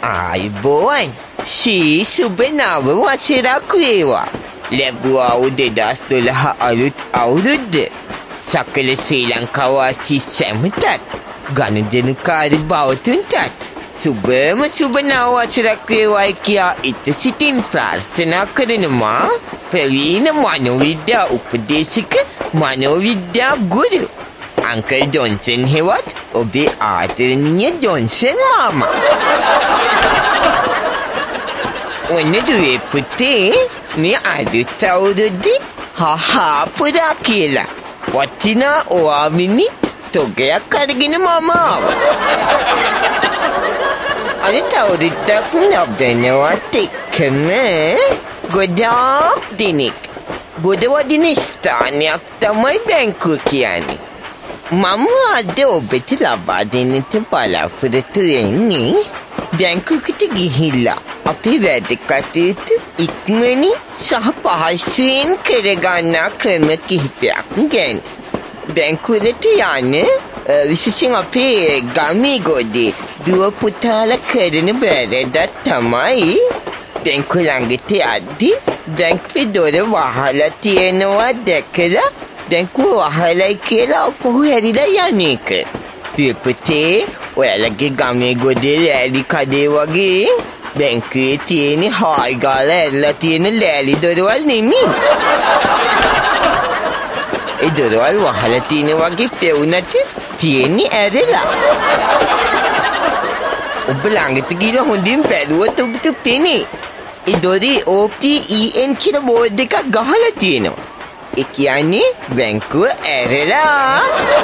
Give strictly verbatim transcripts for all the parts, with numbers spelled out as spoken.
ආයිබෝන් සී සුබනව වසරක් වේවා. ලැබුවා දෙදහස් දොළහ අලුත් අවුරුද්ද. සකල ශ්‍රී ලංකාවාසී සැමටත් ගනුදෙනුකාරී බවතුන්ටත් සුබම සුබ නව වසරක් වේවායි කියා ඉත සිතින් ප්‍රාර්ථනා කරනවා. ප්‍රවීණ මනෝවිද්‍යා උපදේශක මනෝවිද්‍යා ගුරු අංකල් ජොන්සන් හෙවත් ඔබේ ආදරණීය ජොන්සන් මාමා. ඔන්න දුවේ පුතේ මේ අලුත් අවුරුද්දේ හහා පුරා කියලා වටිනා ඔයාමිනි තොගයක් අරගෙන මම ආවා. අනිත් අවුරුද්දක් ලැබෙනවත් එක්කම ගොඩාක් දිනෙක ගොඩ වදින ස්ථානයක් තමයි බැංකුව කියන්නේ. මම අද ඔබට ලබා දෙන්නට බලාපොරොත්තු වෙන්නේ බැංකුවකට ගිහිල්ලා අපේ වැඩ කටයුතු ඉක්මනින් සහ පහසුවෙන් කරගන්නා ක්‍රම කිහිපයක් ගැන. බැංකුවලට යන්න විශේෂයෙන් අපේ ගමේ ගොඩේ දුව පුතාලා කරන වැඩක් තමයි බැංකුව ළඟට යද්දී බැංකුවේ දොර වහලා තියෙනවා දැකලා බැංකුව වහලයි කියලා අපහු හැරිලා යන එක. පුතේ ඔයාලගේ ගමේ ගොඩේ ලෑලි කඩේ වගේ බැංකුවේ තියෙන හාල් ගාලා ඇරලා තියෙන ලෑලි දොරවල් නෙමෙයි. ඒ දොරවල් වහලා තියෙන වගේ පෙවුනට තියෙන්නේ ඇරලා. ඔබ ළඟට ගිහලා හොඳින් බැලුවොත් ඔබට පෙනේ. ඒ දොරේ O P E N කියන බෝඩ් එකක් ගහලා තියෙනවා. ඒ කියන්නේ බැංකුව ඇරලා.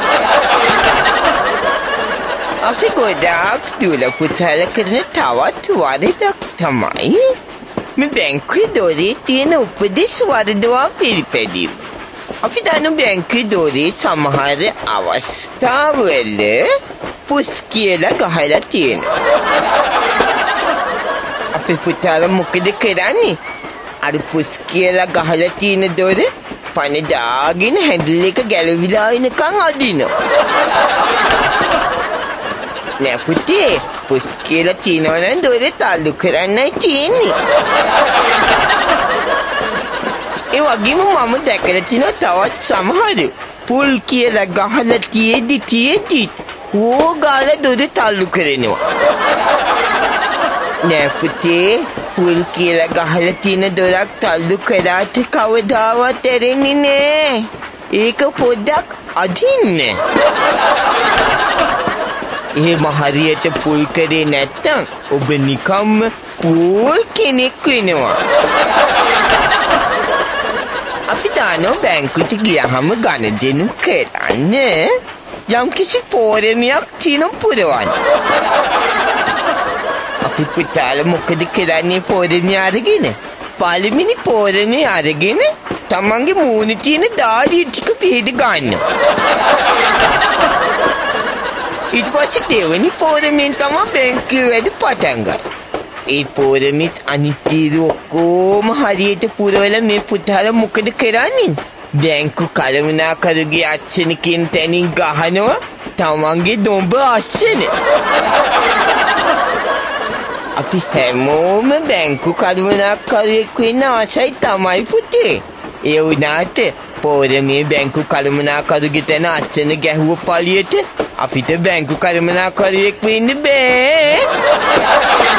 අපි ගොඩාක් දුල පුතාලා කරන තවත් වරදක් තමයි මේ බැංකුවේ දොරේ තියෙන උපදෙස් වරදවා පිළිපැදීම. අපි දන්න බැංකුවේ දොරේ සමහර අවස්ථාවල පුස් කියලා ගහලා තියෙනවා. අපේ පුතාලා මොකද කරන්නේ? අර පුස් කියලා ගහලා තියෙන දොර පණ දාගෙන හැන්ඩල් එක ගැලවිලා එනකන් අදිනවා. නෑ පුතේ පුස් කියලා තියෙනවා නම් දොර තල්ලු කරන්නයි තියෙන්නේ. ඒ වගේම මම දැකලා තිනවා තවත් සමහර පුල් කියලා ගහලා තියෙදි තියෙදි ඕ ගාලා දොර තල්ලු කරනවා. නෑ පුතේ පුල් කියලා ගහලා තියෙන දොරක් තල්ලු කරාට කවදාවත් ඇරෙන්නේ නෑ. ඒක පොඩ්ඩක් අදින්න. එහෙම හරියට පුල් කරේ නැත්තම් ඔබ නිකම්ම පුල් කෙනෙක් වෙනවා. අපි දානෝ බැංකුවට ගියහම ගනුදෙනු කරන්න යම් කිසි පෝරමයක් තියෙන පුරවන්න. අපි පුතාලා මොකද කරන්නේ පෝරමය අරගෙන? පළවෙනි පෝරමය අරගෙන තමන්ගේ මූණේ තියෙන දාඩිය ටික පිහද ගන්නවා. ඊට පස්සේ දෙවෙනි පෝරමෙන් තමයි බැංකුවේ වැඩ පටන් ගන්න. ඒ පෝරමෙත් අනිත් ඔක්කොම හරියට පුරවලා මේ පුතාලා මොකද කරන්නේ? බැංකු කළමනාකරුගේ අච්චන කියන තැනින් ගහනවා තමන්ගේ දොඹ අස්සන. අපි හැමෝම බැංකු කළමනාකරුවෙක් වෙන්න ආසයි තමයි පුතේ. ඒ වුණාට පෝරමේ බැංකු කළමනාකරුගේ තැන අස්සන ගැහුව පළියට අපිට බැංකු කළමනාකරුවෙක් වෙන්න බෑ.